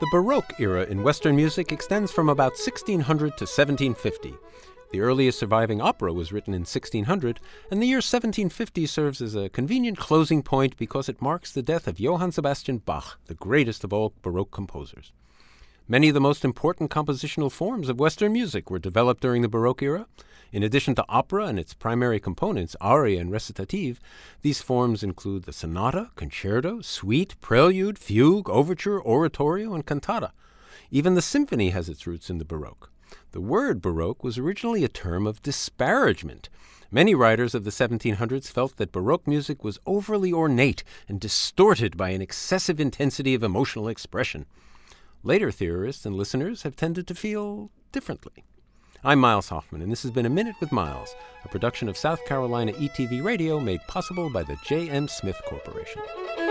The Baroque era in Western music extends from about 1600 to 1750. The earliest surviving opera was written in 1600, and the year 1750 serves as a convenient closing point because it marks the death of Johann Sebastian Bach, the greatest of all Baroque composers. Many of the most important compositional forms of Western music were developed during the Baroque era. In addition to opera and its primary components, aria and recitative, these forms include the sonata, concerto, suite, prelude, fugue, overture, oratorio, and cantata. Even the symphony has its roots in the Baroque. The word Baroque was originally a term of disparagement. Many writers of the 1700s felt that Baroque music was overly ornate and distorted by an excessive intensity of emotional expression. Later theorists and listeners have tended to feel differently. I'm Miles Hoffman, and this has been A Minute with Miles, a production of South Carolina ETV Radio made possible by the J.M. Smith Corporation.